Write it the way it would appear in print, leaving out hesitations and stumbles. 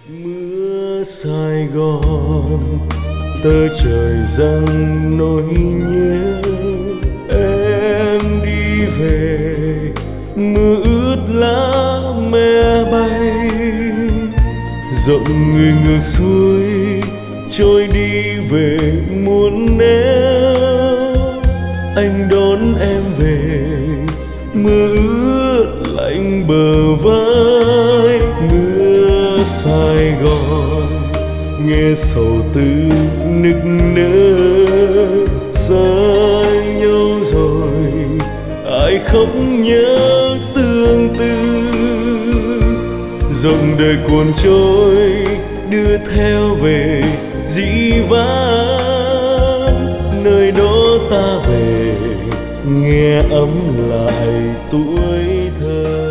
Mưa Sài Gòn tơ trời dâng nỗi nhớ em đi về. Mưa ướt lá me bay rộng người ngược xuôi trôi đi về muôn néo. Anh đón em về mưa ướt lạnh bờ vai. Mưa Sài Gòn nghe sầu tư nức nở, xa nhau rồi ai khóc nhớ tương tư. Dòng đời cuốn trôi đưa theo về dĩ vãng, nơi đó ta về nghe ấm lại tuổi thơ.